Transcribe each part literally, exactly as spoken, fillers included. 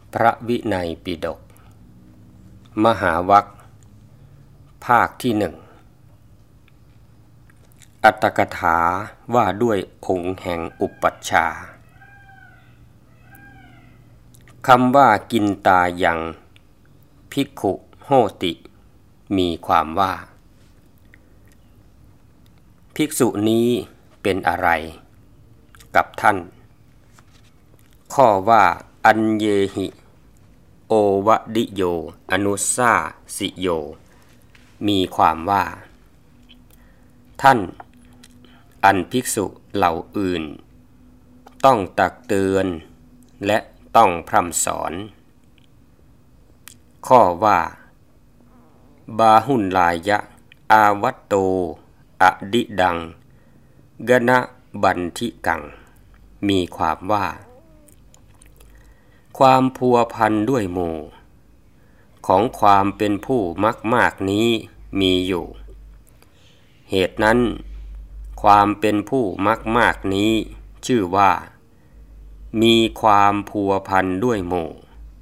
พระวินัยปิฎกมหาวรรคภาคที่หนึ่งอัตถกถาว่าด้วยองค์แห่งอุปัชฌาย์คำว่ากินตายังภิกขุโหติมีความว่าภิกษุนี้เป็นอะไรกับท่านข้อว่าอัญเยหิโอวดิโยอนุสาสิโยมีความว่าท่านอันภิกษุเหล่าอื่นต้องตักเตือนและต้องพร่ำสอนข้อว่าบาหุนลายะอาวัตโตอดิดังกนะบันทิกังมีความว่าความพัวพันด้วยหมู่ของความเป็นผู้มักมากนี้มีอยู่เหตุนั้นความเป็นผู้มักมากนี้ชื่อว่ามีความพัวพันด้วยหมู่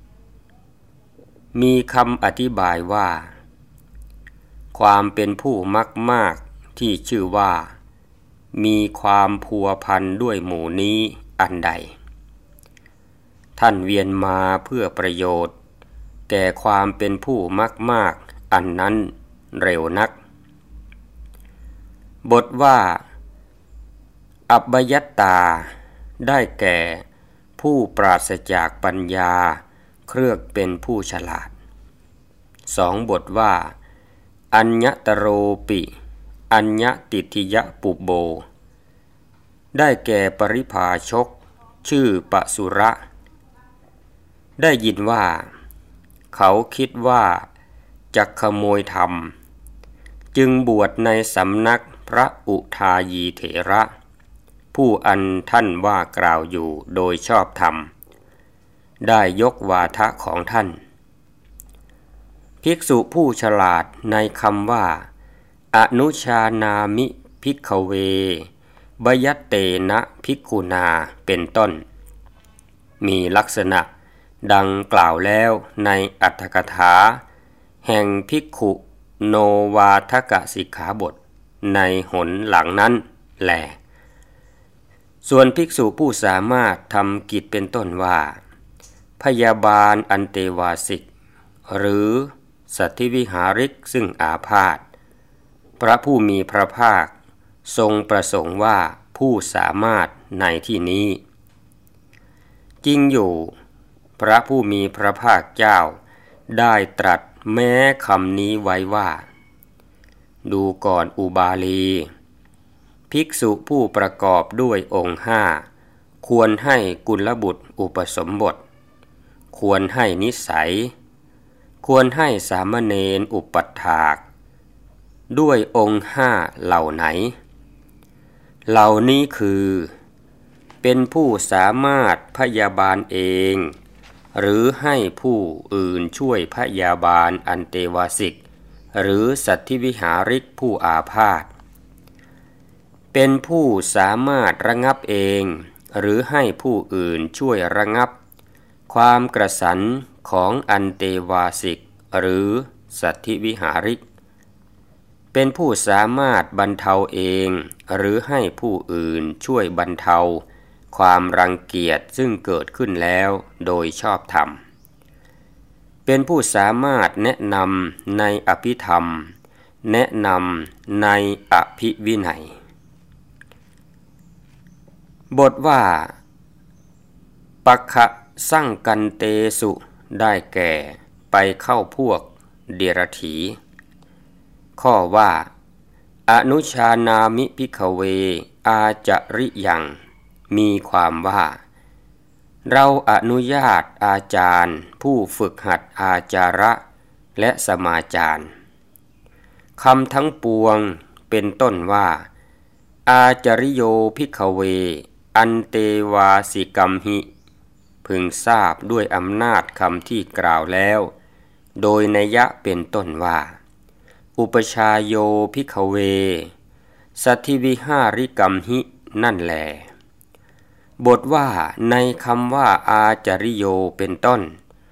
มีคำอธิบายว่าความเป็นผู้มักมากที่ชื่อว่ามีความพัวพันด้วยหมู่นี้อันใดท่านเวียนมาเพื่อประโยชน์แก่ความเป็นผู้มักมากอันนั้นเร็วนักบทว่าอัปปยัตตาได้แก่ผู้ปราศจากปัญญาเครือกเป็นผู้ฉลาดสองบทว่าอัญญตโรปิอัญญติทิยปุโบได้แก่ปริภาชกชื่อปสุระได้ยินว่าเขาคิดว่าจะขโมยธรรมจึงบวชในสำนักพระอุทายีเถระผู้อันท่านว่ากล่าวอยู่โดยชอบธรรมได้ยกวาทะของท่านภิกษุผู้ฉลาดในคำว่าอนุชานามิภิกขเวบยัตเตนะภิกขุนาเป็นต้นมีลักษณะดังกล่าวแล้วในอัตถกถาแห่งภิกขุโนวาทกสิกขาบทในหนหลังนั้นแลส่วนภิกษุผู้สามารถทำกิจเป็นต้นว่าพยาบาลอันเตวาสิกหรือสัทธิวิหาริกซึ่งอาพาธพระผู้มีพระภาคทรงประสงค์ว่าผู้สามารถในที่นี้จริงอยู่พระผู้มีพระภาคเจ้าได้ตรัสแม้คำนี้ไว้ว่าดูก่อนอุบาลีภิกษุผู้ประกอบด้วยองค์ห้าควรให้กุลบุตรอุปสมบทควรให้นิสัยควรให้สามเณรอุปัฏฐากด้วยองค์ห้าเหล่าไหนเหล่านี้คือเป็นผู้สามารถพยาบาลเองหรือให้ผู้อื่นช่วยพยาบาลอันเตวาสิกหรือสัทธิวิหาริกผู้อาพาธเป็นผู้สามารถระงับเองหรือให้ผู้อื่นช่วยระงับความกระสันของอันเตวาสิกหรือสัทธิวิหาริกเป็นผู้สามารถบรรเทาเองหรือให้ผู้อื่นช่วยบรรเทาความรังเกียจซึ่งเกิดขึ้นแล้วโดยชอบธรรมเป็นผู้สามารถแนะนำในอภิธรรมแนะนำในอภิวินัยบทว่าปัคคะสั่งกันเตสุได้แก่ไปเข้าพวกเดรัจฉีข้อว่าอนุชานามิภิกขเวอาจริยังมีความว่าเราอนุญาตอาจารย์ผู้ฝึกหัดอาจาระและสมาจารคำทั้งปวงเป็นต้นว่าอาจริโยภิกขเวอันเตวาสิกัมหิพึงทราบด้วยอำนาจคำที่กล่าวแล้วโดยนัยยะเป็นต้นว่าอุปชาโยภิกขเวสัทธิวิหาริกัมหินั่นแล บทว่าในคำว่าอาจาริโยเป็นต้น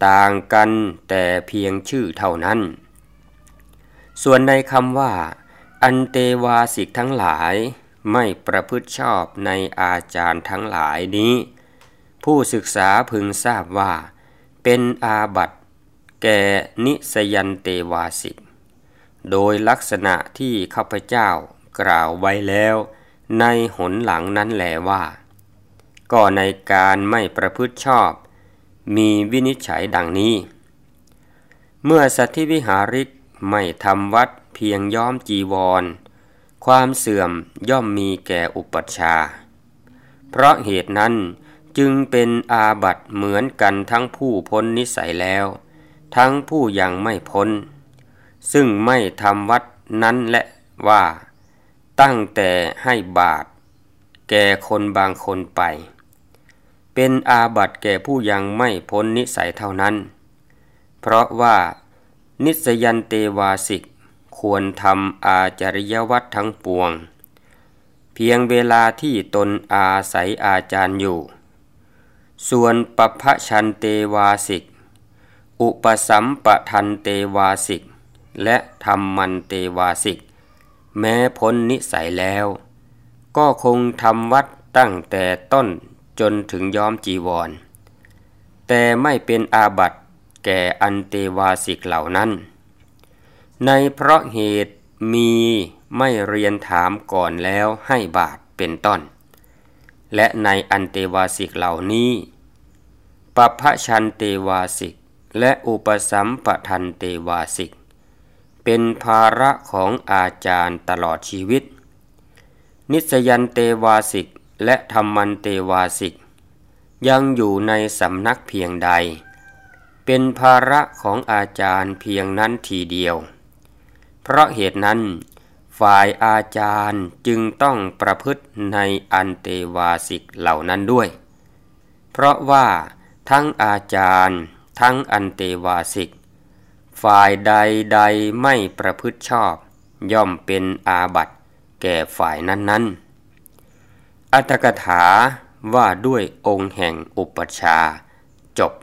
ต่างกันแต่เพียงชื่อเท่านั้นส่วนในคำว่าอันเตวาสิกทั้งหลายไม่ประพฤติชอบในอาจารย์ทั้งหลายนี้ผู้ศึกษาพึงทราบว่าเป็นอาบัติแก่นิสยันเตวาสิกโดยลักษณะที่ข้าพเจ้ากล่าวไว้แล้วในหนหลังนั้นแลว่าก็ในการไม่ประพฤติชอบมีวินิจฉัยดังนี้เมื่อสัตถิวิหาริกไม่ทำวัดเพียงย้อมจีวรความเสื่อมย่อมมีแก่อุปัชฌาย์เพราะเหตุนั้นจึงเป็นอาบัติเหมือนกันทั้งผู้พ้นนิสัยแล้วทั้งผู้ยังไม่พ้นซึ่งไม่ทำวัดนั้นและว่าตั้งแต่ให้บาตรแก่คนบางคนไปเป็นอาบัติแก่ผู้ยังไม่พ้นนิสัยเท่านั้นเพราะว่านิสยันเตวาสิกควรทำอาจาริยวัตรทั้งปวงเพียงเวลาที่ตนอาศัยอาจารย์อยู่ส่วนปัพพชันเตวาสิกอุปสัมปทันเตวาสิกและธรรมมันเตวาสิกแม้พ้นนิสัยแล้วก็คงทำวัดตั้งแต่ต้นจนถึงย้อมจีวรแต่ไม่เป็นอาบัติแก่อันเตวาสิกเหล่านั้นในเพราะเหตุมีไม่เรียนถามก่อนแล้วให้บาตรเป็นต้นและในอันเตวาสิกเหล่านี้ปัพพชันเตวาสิกและอุปสัมปทันเตวาสิกเป็นภาระของอาจารย์ตลอดชีวิตนิสยันเตวาสิกและธรรมันเตวาสิกยังอยู่ในสำนักเพียงใดเป็นภาระของอาจารย์เพียงนั้นทีเดียวเพราะเหตุนั้นฝ่ายอาจารย์จึงต้องประพฤติในอันเตวาสิกเหล่านั้นด้วยเพราะว่าทั้งอาจารย์ทั้งอันเตวาสิกฝ่ายใดใดไม่ประพฤติชอบย่อมเป็นอาบัติแก่ฝ่ายนั้นๆอรรถกถาว่าด้วยองค์แห่งอุปัชฌาย์จบ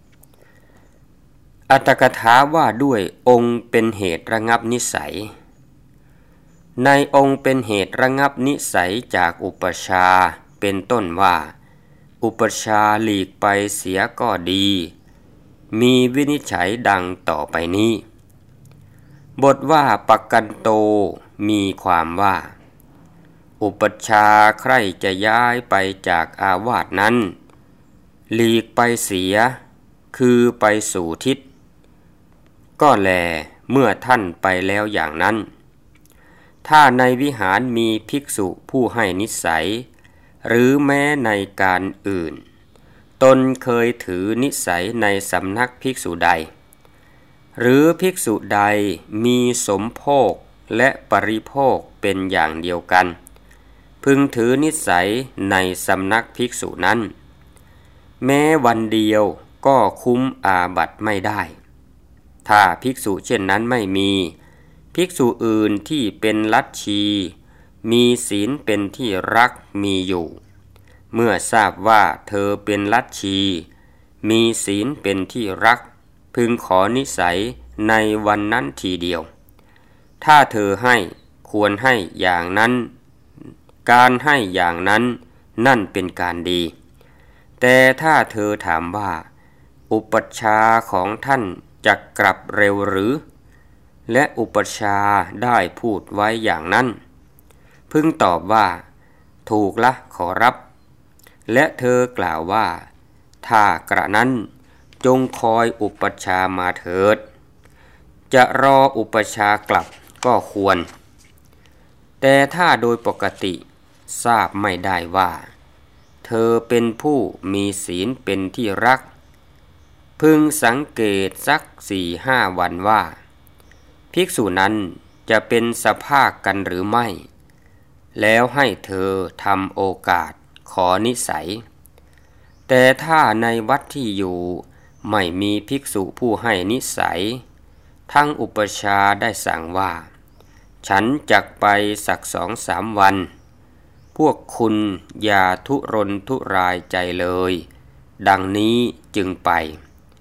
อรรถกถาว่าด้วยองค์เป็นเหตุระงับนิสัยในองค์เป็นเหตุระงับนิสัยจากอุปัชฌาย์เป็นต้นว่าอุปัชฌาย์หลีกไปเสียก็ดีมีวินิจฉัยดังต่อไปนี้บทว่าปักกันโตมีความว่าอุปัชฌาย์ใคร่จะย้ายไปจากอาวาสนั้นหลีกไปเสียคือไปสู่ทิศก็แลเมื่อท่านไปแล้วอย่างนั้นถ้าในวิหารมีภิกษุผู้ให้นิสัยหรือแม้ในการอื่นตนเคยถือนิสัยในสำนักภิกษุใดหรือภิกษุใดมีสมโภคและปริโภคเป็นอย่างเดียวกันพึงถือนิสัยในสำนักภิกษุนั้นแม้วันเดียวก็คุ้มอาบัติไม่ได้ถ้าภิกษุเช่นนั้นไม่มีภิกษุอื่นที่เป็นลัทธีมีศีลเป็นที่รักมีอยู่เมื่อทราบว่าเธอเป็นลัทธีมีศีลเป็นที่รักพึงขอนิสัยในวันนั้นทีเดียวถ้าเธอให้ควรให้อย่างนั้นการให้อย่างนั้นนั่นเป็นการดีแต่ถ้าเธอถามว่าอุปัชฌาย์ของท่านจะกลับเร็วหรือและอุปัชฌาย์ได้พูดไว้อย่างนั้นพึงตอบว่าถูกละขอรับและเธอกล่าวว่าถ้ากระนั้นจงคอยอุปัชฌาย์มาเถิดจะรออุปัชฌาย์กลับก็ควรแต่ถ้าโดยปกติทราบไม่ได้ว่าเธอเป็นผู้มีศีลเป็นที่รักพึงสังเกตสักสี่ห้าวันว่าภิกษุนั้นจะเป็นสภาคกันหรือไม่แล้วให้เธอทำโอกาสขอนิสัยแต่ถ้าในวัดที่อยู่ไม่มีภิกษุผู้ให้นิสัยทั้งอุปัชฌาย์ได้สั่งว่าฉันจักไปสักสองสามวันพวกคุณอย่าทุรนทุรายใจเลยดังนี้จึงไป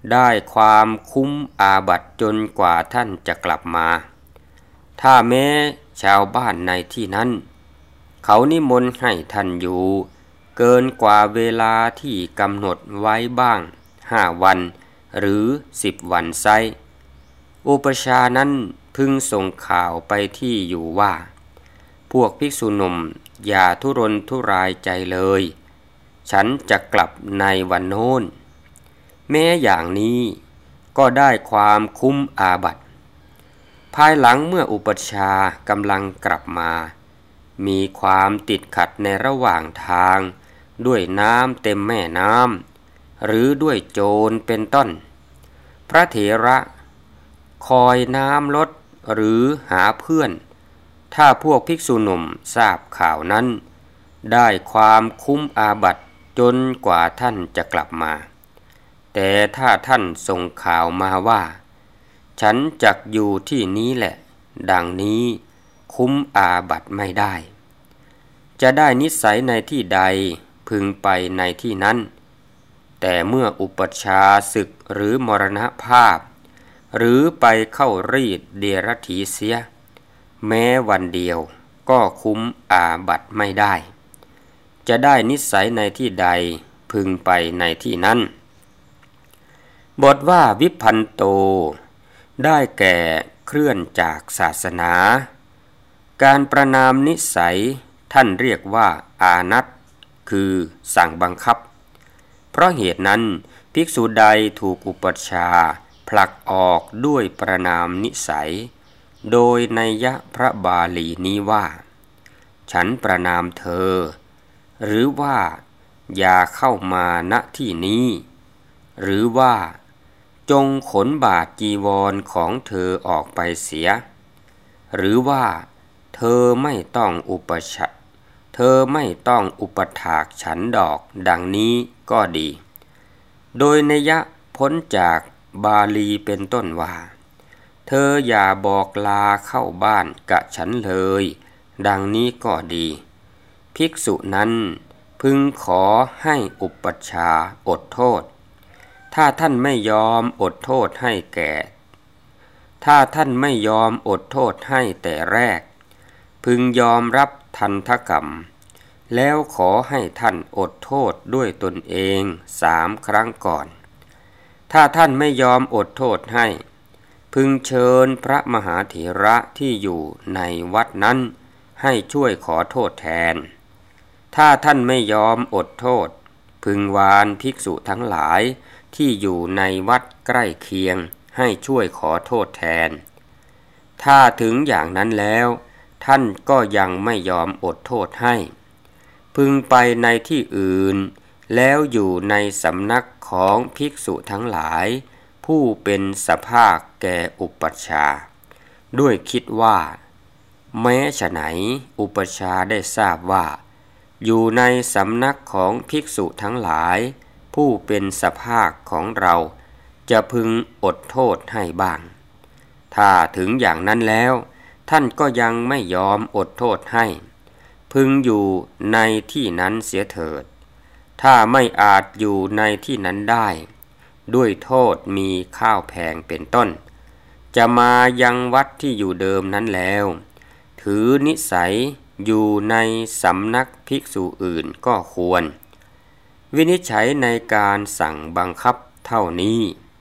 ได้ความคุ้มอาบัติจนกว่าท่านจะกลับมาถ้าแม้ชาวบ้านในที่นั้นเขานิมนต์ให้ท่านอยู่เกินกว่าเวลาที่กำหนดไว้บ้างห้าวันหรือสิบวันไซอุปชานั้นพึงส่งข่าวไปที่อยู่ว่าพวกภิกษุหนุ่มอย่าทุรนทุรายใจเลยฉันจะกลับในวันโน้นแม้อย่างนี้ก็ได้ความคุ้มอาบัติภายหลังเมื่ออุปชากำลังกลับมามีความติดขัดในระหว่างทางด้วยน้ำเต็มแม่น้ำหรือด้วยโจรเป็นต้นพระเถระคอยน้ำลดหรือหาเพื่อนถ้าพวกภิกษุหนุ่มทราบข่าวนั้นได้ความคุ้มอาบัติจนกว่าท่านจะกลับมาแต่ถ้าท่านส่งข่าวมาว่าฉันจักอยู่ที่นี้แหละดังนี้คุ้มอาบัติไม่ได้จะได้นิสัยในที่ใดพึงไปในที่นั้นแต่เมื่ออุปัชฌาย์ศึกหรือมรณภาพหรือไปเข้ารีดเดรัจฉีเสียแม้วันเดียวก็คุ้มอาบัติไม่ได้จะได้นิสัยในที่ใดพึงไปในที่นั้นบทว่าวิพันโตได้แก่เคลื่อนจากศาสนาการประนามนิสัยท่านเรียกว่าอานัตคือสั่งบังคับเพราะเหตุนั้นภิกษุใดถูกอุปัชฌาย์ผลักออกด้วยประนามนิสัยโดยนัยยะพระบาลีนี้ว่าฉันประนามเธอหรือว่าอย่าเข้ามาณที่นี้หรือว่าจงขนบาทจีวรของเธอออกไปเสียหรือว่าเธอไม่ต้องอุปชะเธอไม่ต้องอุปถากฉันดอกดังนี้ก็ดีโดยนัยยะพ้นจากบาลีเป็นต้นว่าเธออย่าบอกลาเข้าบ้านกะฉันเลยดังนี้ก็ดีภิกษุนั้นพึงขอให้อุปัชฌาย์อดโทษถ้าท่านไม่ยอมอดโทษให้แก่ถ้าท่านไม่ยอมอดโทษให้แต่แรกพึงยอมรับทันทกรรมแล้วขอให้ท่านอดโทษด้วยตนเองสามครั้งก่อนถ้าท่านไม่ยอมอดโทษให้พึงเชิญพระมหาเถระที่อยู่ในวัดนั้นให้ช่วยขอโทษแทนถ้าท่านไม่ยอมอดโทษพึงวานภิกษุทั้งหลายที่อยู่ในวัดใกล้เคียงให้ช่วยขอโทษแทนถ้าถึงอย่างนั้นแล้วท่านก็ยังไม่ยอมอดโทษให้พึงไปในที่อื่นแล้วอยู่ในสำนักของภิกษุทั้งหลายผู้เป็นสภาคแก่อุปัชฌาย์ด้วยคิดว่าแม้ฉะไหนอุปัชฌาย์ได้ทราบว่าอยู่ในสำนักของภิกษุทั้งหลายผู้เป็นสภาคของเราจะพึงอดโทษให้บ้างถ้าถึงอย่างนั้นแล้วท่านก็ยังไม่ยอมอดโทษให้พึงอยู่ในที่นั้นเสียเถิดถ้าไม่อาจอยู่ในที่นั้นได้ด้วยโทษมีข้าวแพงเป็นต้นจะมายังวัดที่อยู่เดิมนั้นแล้วถือนิสัยอยู่ในสำนักภิกษุอื่นก็ควรวินิจฉัยในการสั่งบังคับเท่านี้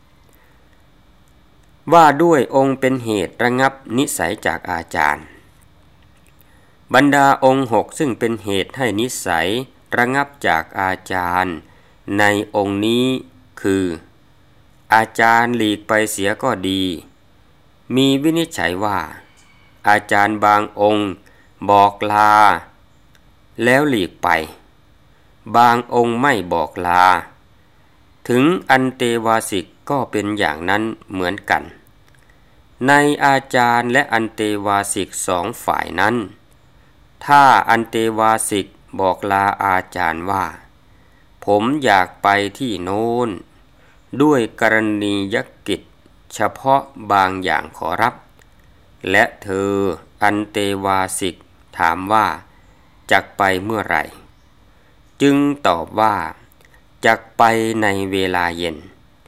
ว่าด้วยองค์เป็นเหตุระงับนิสัยจากอาจารย์บรรดาองค์หกซึ่งเป็นเหตุให้นิสัยระงับจากอาจารย์ในองค์นี้คืออาจารย์หลีกไปเสียก็ดีมีวินิจฉัยว่าอาจารย์บางองค์บอกลาแล้วหลีกไปบางองค์ไม่บอกลาถึงอันเตวาสิกก็เป็นอย่างนั้นเหมือนกันในอาจารย์และอันเตวาสิกสองฝ่ายนั้นถ้าอันเตวาสิกบอกลาอาจารย์ว่าผมอยากไปที่โน้นด้วยกรณียกิจเฉพาะบางอย่างขอรับและเธออันเตวาสิกถามว่าจักไปเมื่อไหร่จึงตอบว่าจักไปในเวลาเย็น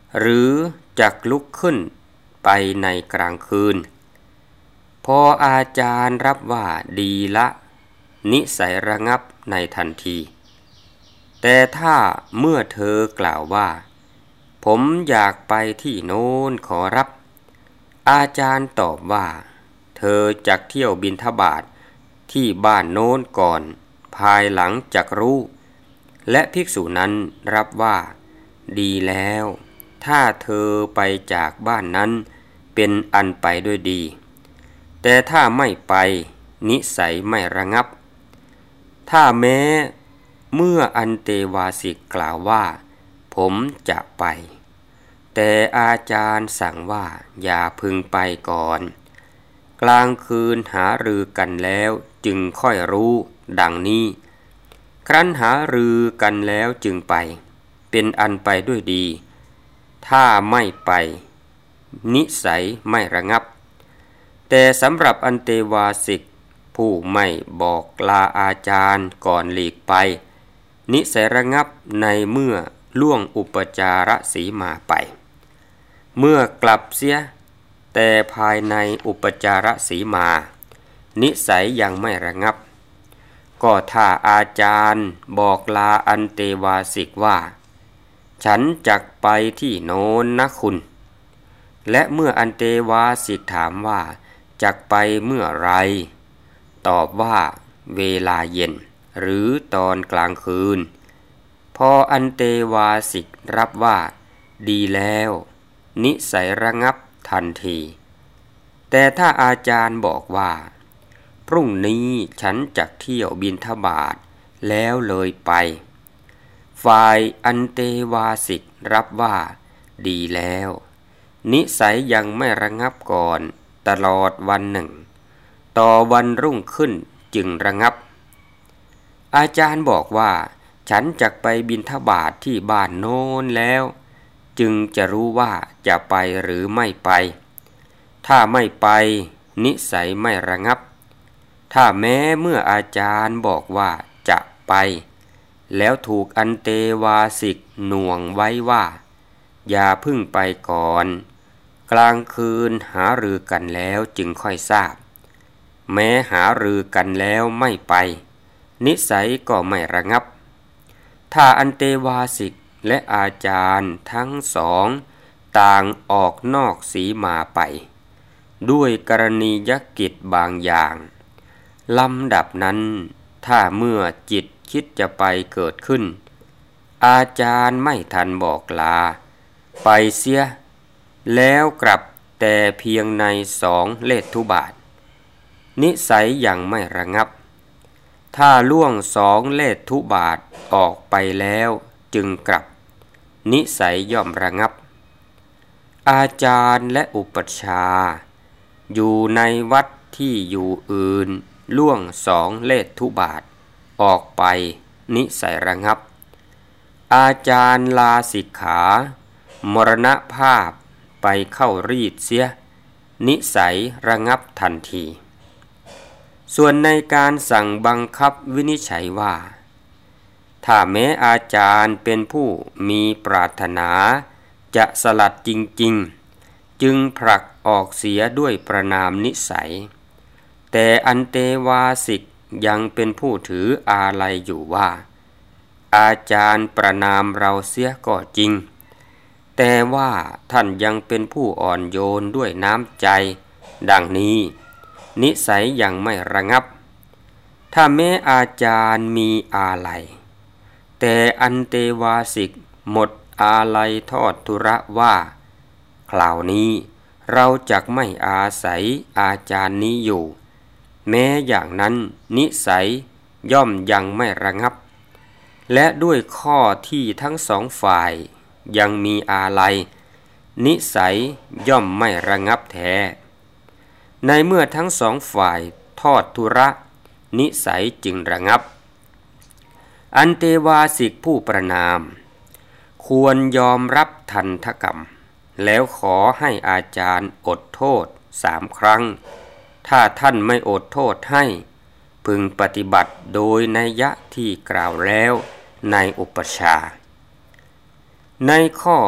หรือจักลุกขึ้นไปในกลางคืนพออาจารย์รับว่าดีละนิสัยระงับในทันทีแต่ถ้าเมื่อเธอกล่าวว่าผมอยากไปที่โน้นขอรับอาจารย์ตอบว่าเธอจักเที่ยวบิณฑบาตที่บ้านโน้นก่อนภายหลังจักรู้และภิกษุนั้นรับว่าดีแล้วถ้าเธอไปจากบ้านนั้นเป็นอันไปด้วยดีแต่ถ้าไม่ไปนิสัยไม่ระงับถ้าแม้เมื่ออันเตวาสิกกล่าวว่าผมจะไปแต่อาจารย์สั่งว่าอย่าพึงไปก่อนกลางคืนหารือกันแล้วจึงค่อยรู้ดังนี้ครั้นหารือกันแล้วจึงไปเป็นอันไปด้วยดีถ้าไม่ไปนิสัยไม่ระงับแต่สำหรับอันเตวาสิกผู้ไม่บอกลาอาจารย์ก่อนหลีกไปนิสัยระงับในเมื่อล่วงอุปจารสีมาไปเมื่อกลับเสียแต่ภายในอุปจารสีมานิสัยยังไม่ระงับก็ถ้าอาจารย์บอกลาอันเตวาสิกว่าฉันจักไปที่โน้นนะคุณและเมื่ออันเตวาสิกถามว่าจักไปเมื่อไรตอบว่าเวลาเย็นหรือตอนกลางคืนพออันเตวาสิกรับว่าดีแล้วนิสัยระงับทันทีแต่ถ้าอาจารย์บอกว่าพรุ่งนี้ฉันจักเที่ยวบิณฑบาตแล้วเลยไปฝ่ายอันเตวาสิกรับว่าดีแล้วนิสัยยังไม่ระงับก่อนตลอดวันหนึ่งต่อวันรุ่งขึ้นจึงระงับอาจารย์บอกว่าฉันจักไปบิณฑบาตที่บ้านโน้นแล้วจึงจะรู้ว่าจะไปหรือไม่ไปถ้าไม่ไปนิสัยไม่ระงับถ้าแม้เมื่ออาจารย์บอกว่าจะไปแล้วถูกอันเตวาสิกหน่วงไว้ว่าอย่าพึ่งไปก่อนกลางคืนหารือกันแล้วจึงค่อยทราบแม้หารือกันแล้วไม่ไปนิสัยก็ไม่ระงับถ้าอันเตวาสิกและอาจารย์ทั้งสองต่างออกนอกสีมาไปด้วยกรณียกิจบางอย่างลำดับนั้นถ้าเมื่อจิตคิดจะไปเกิดขึ้นอาจารย์ไม่ทันบอกลาไปเสียแล้วกลับแต่เพียงในสองเลทุบาทนิสัยยังไม่ระงับถ้าล่วงสองเลทุบาทออกไปแล้วจึงกลับนิสัยย่อมระงับอาจารย์และอุปัชฌาย์อยู่ในวัดที่อยู่อื่นล่วงสองเลทุบาทออกไปนิสัยระงับอาจารย์ลาสิกขามรณภาพไปเข้ารีดเสียนิสัยระงับทันทีส่วนในการสั่งบังคับวินิจฉัยว่าถ้าแม้อาจารย์เป็นผู้มีปรารถนาจะสลัดจริงๆจึงผลักออกเสียด้วยประนามนิสัยแต่อันเตวาสิกยังเป็นผู้ถืออาลัยอยู่ว่าอาจารย์ประนามเราเสียก็จริงแต่ว่าท่านยังเป็นผู้อ่อนโยนด้วยน้ำใจดังนี้นิสัยยังไม่ระงับถ้าแม้อาจารย์มีอาลัยแต่อันเตวาสิกหมดอาลัยทอดทุระว่าคราวนี้เราจักไม่อาศัยอาจารย์นี้อยู่แม้อย่างนั้นนิสัยย่อมยังไม่ระงับและด้วยข้อที่ทั้งสองฝ่ายยังมีอาลัยนิสัยย่อมไม่ระงับแท้ในเมื่อทั้งสองฝ่ายทอดทุระนิสัยจึงระงับอันเตวาสิกผู้ประนามควรยอมรับทันทกรรมแล้วขอให้อาจารย์อดโทษสามครั้งถ้าท่านไม่อดโทษให้พึงปฏิบัติโดยนัยยะที่กล่าวแล้วในอุปชฌาย์ในข้อ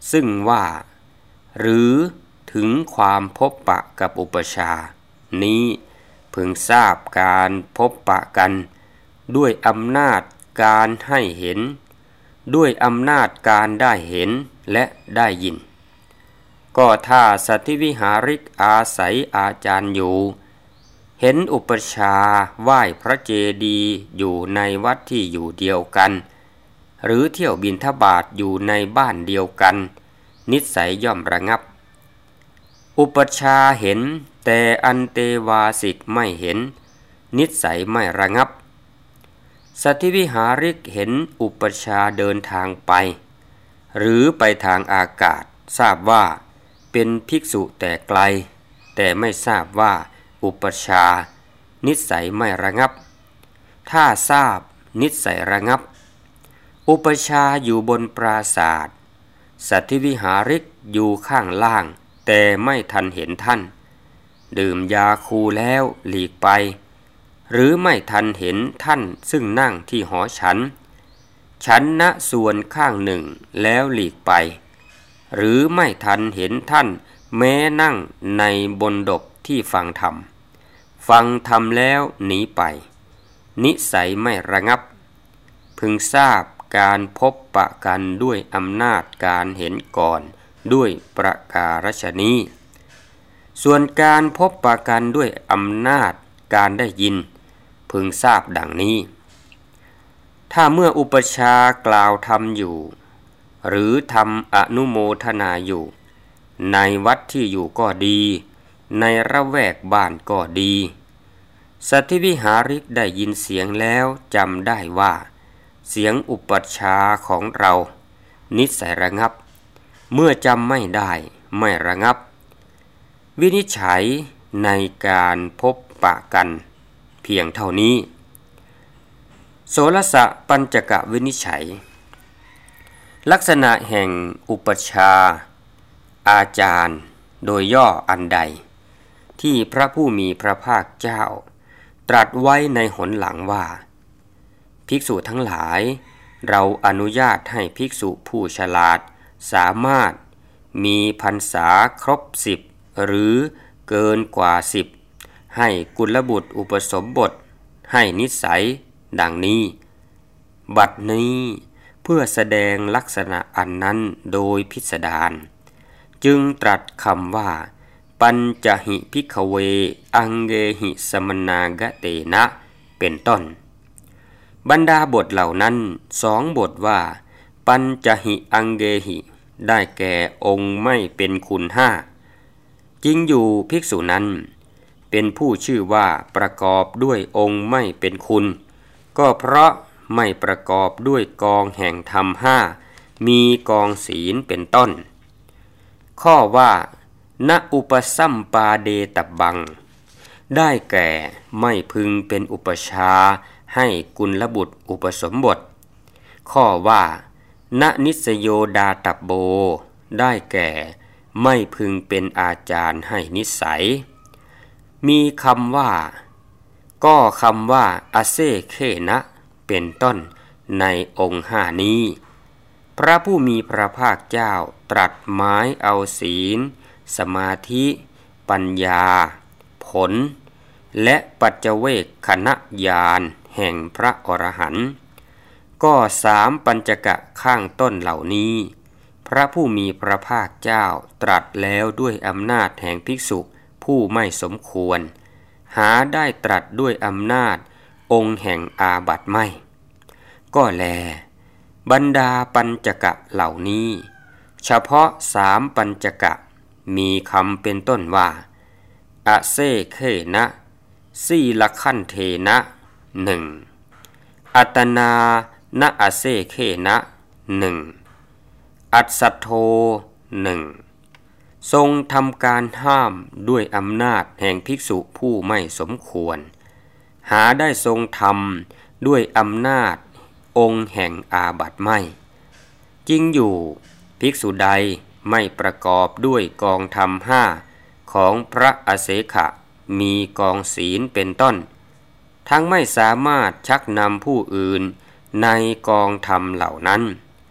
ซึ่งว่าหรือถึงความพบปะกับอุปชานี้พึงทราบการพบปะกันด้วยอำนาจการให้เห็นด้วยอำนาจการได้เห็นและได้ยินก็ถ้าสัตถิวิหาริกอาศัยอาจารย์อยู่เห็นอุปชาไหว้พระเจดีย์อยู่ในวัดที่อยู่เดียวกันหรือเที่ยวบิณฑบาตอยู่ในบ้านเดียวกันนิสัยย่อมระงับอุปชาเห็นแต่อันเตวาสิกไม่เห็นนิสัยไม่ระงับสัตถิวิหาริกเห็นอุปชาเดินทางไปหรือไปทางอากาศทราบว่าเป็นภิกษุแต่ไกลแต่ไม่ทราบว่าอุปชานิสัยไม่ระงับถ้าทราบนิสัยระงับอุปชาอยู่บนปราศาสตร์สัตถิวิหาริกอยู่ข้างล่างแต่ไม่ทันเห็นท่านดื่มยาคูแล้วหลีกไปหรือไม่ทันเห็นท่านซึ่งนั่งที่หอฉันฉันณส่วนข้างหนึ่งแล้วหลีกไปหรือไม่ทันเห็นท่านแม้นั่งในบนดบที่ฟังธรรมฟังธรรมแล้วหนีไปนิสัยไม่ระงับพึงทราบการพบปะกันด้วยอำนาจการเห็นก่อนด้วยประการฉนี้ส่วนการพบปะกันด้วยอำนาจการได้ยินพึงทราบดังนี้ถ้าเมื่ออุปชากล่าวธรรมอยู่หรือทำอนุโมทนาอยู่ในวัดที่อยู่ก็ดีในระแวกบ้านก็ดีสัตถิวิหาริกได้ยินเสียงแล้วจำได้ว่าเสียงอุปชาของเรานิสัยระงับเมื่อจำไม่ได้ไม่ระงับวินิจฉัยในการพบปะกันเพียงเท่านี้โสรสะปัญจกวินิจฉัยลักษณะแห่งอุปชาอาจารย์โดยย่ออันใดที่พระผู้มีพระภาคเจ้าตรัสไว้ในหนหลังว่าภิกษุทั้งหลายเราอนุญาตให้ภิกษุผู้ฉลาดสามารถมีพรรษาครบสิบหรือเกินกว่าสิบให้กุลบุตรอุปสมบทให้นิสัยดังนี้บัดนี้เพื่อแสดงลักษณะอันนั้นโดยพิสดารจึงตรัสคำว่าปัญจหิภิกขเวอังเกหิสมนากะเตนะเป็นต้นบรรดาบทเหล่านั้นสองบทว่าปัญจหิอังเกหิได้แก่องค์ไม่เป็นคุณห้าจริงอยู่ภิกษุนั้นเป็นผู้ชื่อว่าประกอบด้วยองค์ไม่เป็นคุณก็เพราะไม่ประกอบด้วยกองแห่งธรรมห้ามีกองศีลเป็นต้นข้อว่าณอุปสัมปาเดตบังได้แก่ไม่พึงเป็นอุปชาให้กุลบุตรอุปสมบทข้อว่าณนิสโยดาตับโบได้แก่ไม่พึงเป็นอาจารย์ให้นิสัยมีคำว่าก็คำว่าอเซเคนะเป็นต้นในองค์ห้านี้พระผู้มีพระภาคเจ้าตรัสหมายเอาศีลสมาธิปัญญาผลและปัจเจเวคขณญาณแห่งพระอรหันต์ก็สามปัญจกะข้างต้นเหล่านี้พระผู้มีพระภาคเจ้าตรัสแล้วด้วยอำนาจแห่งภิกษุผู้ไม่สมควรหาได้ตรัสด้วยอำนาจองค์แห่งอาบัติไม่ก็แลบรรดาปัญจกะเหล่านี้เฉพาะสามปัญจกะมีคำเป็นต้นว่าอเซเคนะสีลขันเทนะหนึ่งอัตนานะอเซเคนะหนึ่งอัสสัทโธหนึ่งทรงทำการห้ามด้วยอำนาจแห่งภิกษุผู้ไม่สมควรหาได้ทรงทำด้วยอำนาจองค์แห่งอาบัติไม่จริงอยู่ภิกษุใดไม่ประกอบด้วยกองธรรมห้าของพระอเสขะมีกองศีลเป็นต้นทั้งไม่สามารถชักนำผู้อื่นในกองธรรมเหล่านั้น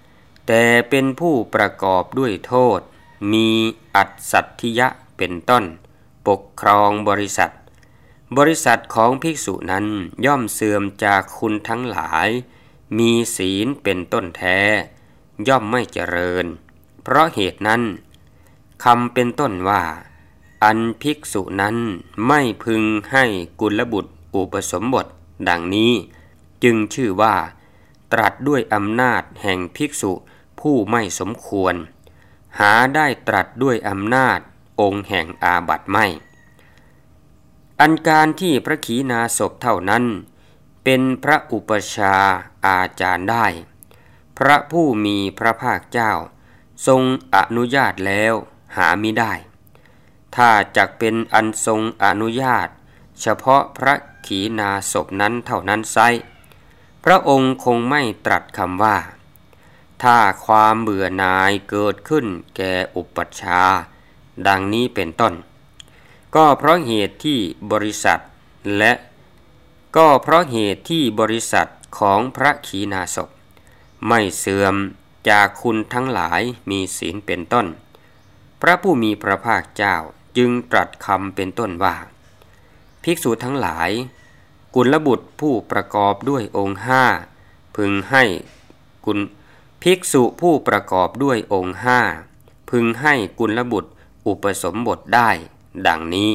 แต่เป็นผู้ประกอบด้วยโทษมีอัตสัทธิยะเป็นต้นปกครองบริษัทบริษัทของภิกษุนั้นย่อมเสื่อมจากคุณทั้งหลายมีศีลเป็นต้นแท้ย่อมไม่เจริญเพราะเหตุนั้นคำเป็นต้นว่าอันภิกษุนั้นไม่พึงให้กุลบุตรอุปสมบทดังนี้จึงชื่อว่าตรัสด้วยอำนาจแห่งภิกษุผู้ไม่สมควรหาได้ตรัสด้วยอำนาจองค์แห่งอาบัติไม่อันการที่พระขีณาสพเท่านั้นเป็นพระอุปชาอาจารย์ได้พระผู้มีพระภาคเจ้าทรงอนุญาตแล้วหามิได้ถ้าจักเป็นอันทรงอนุญาตเฉพาะพระขีณาสพนั้นเท่านั้นไซร้พระองค์คงไม่ตรัสคำว่าถ้าความเบื่อหน่ายเกิดขึ้นแก่อุปัชฌาย์ดังนี้เป็นต้นก็เพราะเหตุที่บริษัทและก็เพราะเหตุที่บริษัทของพระขีณาสพไม่เสื่อมจากคุณทั้งหลายมีศีลเป็นต้นพระผู้มีพระภาคเจ้าจึงตรัสคำเป็นต้นว่าภิกษุทั้งหลายกุลบุตรผู้ประกอบด้วยองค์ห้าพึงให้กุลภิกษุผู้ประกอบด้วยองค์ห้าพึงให้กุลบุตรอุปสมบทได้ดังนี้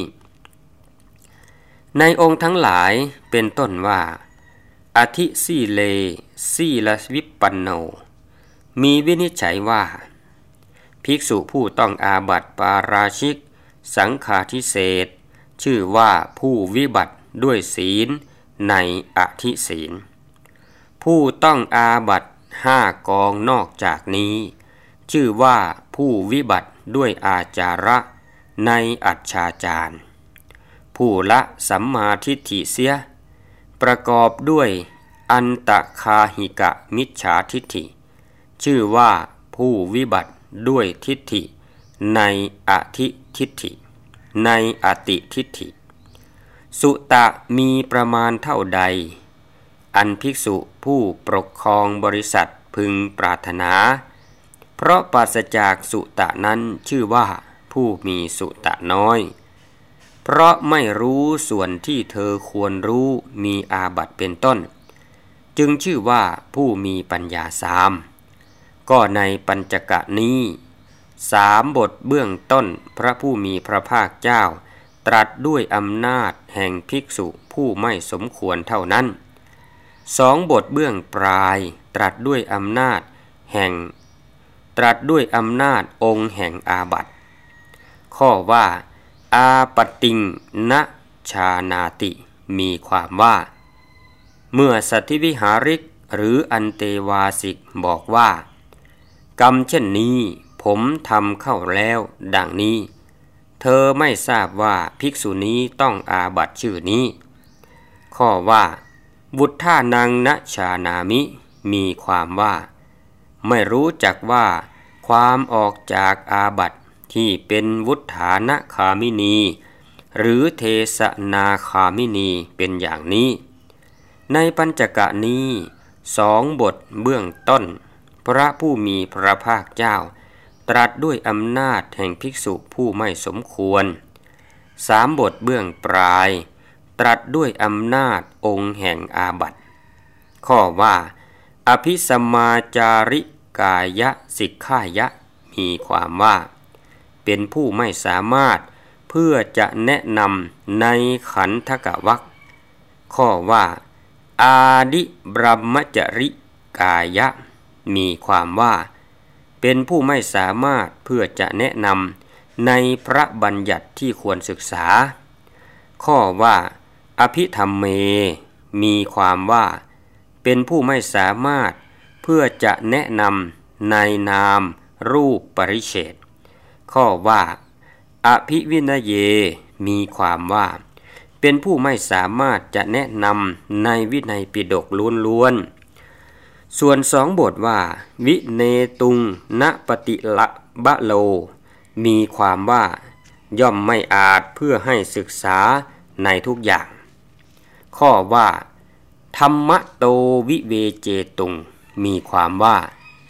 ในองค์ทั้งหลายเป็นต้นว่าอธิสีเลสีลวิปปันโนมีวินิจฉัยว่าภิกษุผู้ต้องอาบัติปาราชิกสังฆาทิเศษชื่อว่าผู้วิบัติด้วยศีลในอธิศีลผู้ต้องอาบัติห้ากองนอกจากนี้ชื่อว่าผู้วิบัติด้วยอาจาระในอัจฉาจารผู้ละสัมมาทิฏฐิเสียประกอบด้วยอันตคาหิกะมิจฉาทิฏฐิชื่อว่าผู้วิบัติด้วยทิฏฐิในอธิทิฏฐิในอติทิฏฐิสุตะมีประมาณเท่าใดอันภิกษุผู้ปกครองบริษัทพึงปรารถนาเพราะปราศจากสุตะนั้นชื่อว่าผู้มีสุตะน้อยเพราะไม่รู้ส่วนที่เธอควรรู้มีอาบัติเป็นต้นจึงชื่อว่าผู้มีปัญญาสามก็ในปัญจกะนี้สามบทเบื้องต้นพระผู้มีพระภาคเจ้าตรัสด้วยอำนาจแห่งภิกษุผู้ไม่สมควรเท่านั้นสองบทเบื้องปลายตรัสด้วยอำนาจแห่งตรัสด้วยอำนาจองค์แห่งอาบัติข้อว่าอาปติงนชานาติมีความว่าเมื่อสัตถิวิหาริกหรืออันเตวาสิกบอกว่ากรรมเช่นนี้ผมทำเข้าแล้วดังนี้เธอไม่ทราบว่าภิกษุนี้ต้องอาบัติชื่อนี้ข้อว่าวุฒานังนชานามิมีความว่าไม่รู้จักว่าความออกจากอาบัติที่เป็นวุฒานะคามินีหรือเทสนาคามินีเป็นอย่างนี้ในปัญจกะนี้สองบทเบื้องต้นพระผู้มีพระภาคเจ้าตรัสด้วยอำนาจแห่งภิกษุผู้ไม่สมควรสามบทเบื้องปลายตรัสด้วยอำนาจองค์แห่งอาบัติข้อว่าอภิสัมมาจาริกายสิกขายะมีความว่าเป็นผู้ไม่สามารถเพื่อจะแนะนำในขันธกวรรคข้อว่าอาดิบรมจริกายะมีความว่าเป็นผู้ไม่สามารถเพื่อจะแนะนำในพระบัญญัติที่ควรศึกษาข้อว่าอภิธรรมเมมีความว่าเป็นผู้ไม่สามารถเพื่อจะแนะนำในนามรูปปริเฉดข้อว่าอภิวินัยเยมีความว่าเป็นผู้ไม่สามารถจะแนะนำในวินัยปิฎกล้วนๆส่วนสองบทว่าวิเนตุงณปฏิละบะโลมีความว่าย่อมไม่อาจเพื่อให้ศึกษาในทุกอย่างข้อว่าธรรมะโตวิเวเจตุงมีความว่าเ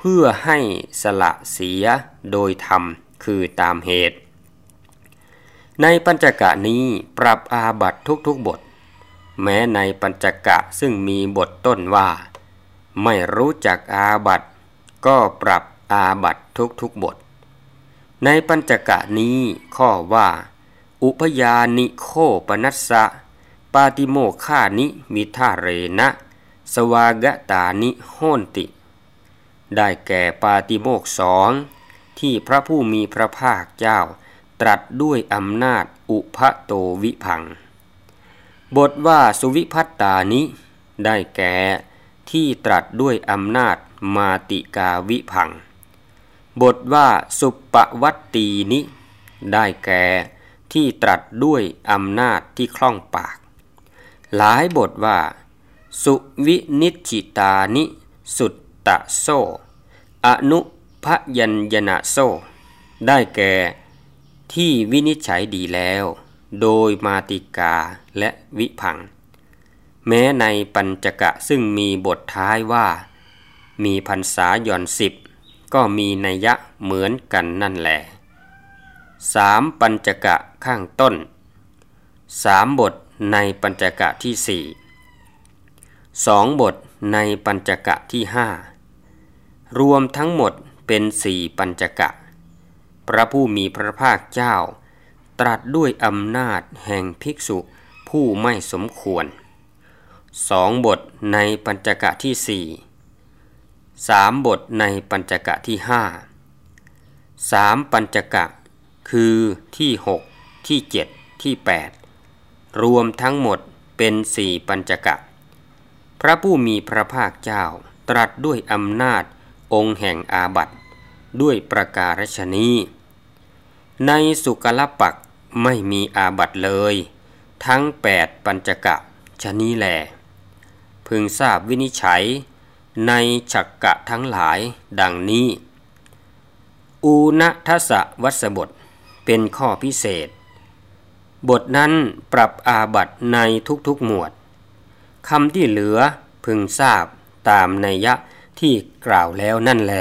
พื่อให้สละเสียโดยธรรมคือตามเหตุในปัญจกะนี้ปรับอาบัติทุกๆบทแม้ในปัญจกะซึ่งมีบทต้นว่าไม่รู้จักอาบัติก็ปรับอาบัติทุกๆบทในปัญจกะนี้ข้อว่าอุปยานิโคปนัสสะปาติโมกขานิมิทาเรนะสวากตานิโหนติได้แก่ปาติโมกข์สองที่พระผู้มีพระภาคเจ้าตรัสด้วยอำนาจอุพโตวิภังค์บทว่าสุวิพัตตานิได้แก่ที่ตรัสด้วยอำนาจมาติกาวิภังค์บทว่าสุปวัตตีนิได้แก่ที่ตรัสด้วยอำนาจที่คล่องปากหลายบทว่าสุวินิจฉิตานิสุตตะโซอนุพยัญญนะโซได้แก่ที่วินิจฉัยดีแล้วโดยมาติกาและวิภังค์แม้ในปัญจกะซึ่งมีบทท้ายว่ามีพรรษาหย่อนสิบก็มีนัยยะเหมือนกันนั่นแหละสามปัญจกะข้างต้นสามบทในปัญจกะที่สี่สองบทในปัญจกะที่ห้ารวมทั้งหมดเป็นสี่ปัญจกะพระผู้มีพระภาคเจ้าตรัสด้วยอำนาจแห่งภิกษุผู้ไม่สมควรสองบทในปัญจกะที่สี่สามบทในปัญจกะที่ห้าสามปัญจกะคือที่หกที่เจ็ดที่แปดรวมทั้งหมดเป็นสี่ปัญจกะพระผู้มีพระภาคเจ้าตรัสด้วยอำนาจองค์แห่งอาบัติด้วยประการฉนี้ในสุกลปักษ์ไม่มีอาบัติเลยทั้งแปดปัญจกะฉะนี้แลพึงทราบวินิจฉัยในฉักกะทั้งหลายดังนี้อูณทัสสะวัสบทเป็นข้อพิเศษบทนั้นปรับอาบัติในทุกๆหมวดคำที่เหลือพึงทราบตามนัยยะที่กล่าวแล้วนั่นแล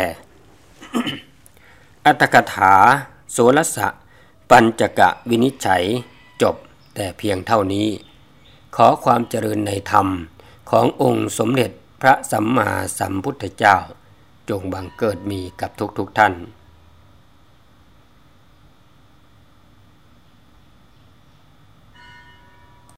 อัตถกถาโสรสะปัญจกะวินิจฉัยจบแต่เพียงเท่านี้ขอความเจริญในธรรมขององค์สมเด็จพระสัมมาสัมพุทธเจ้าจงบังเกิดมีกับทุกๆท่าน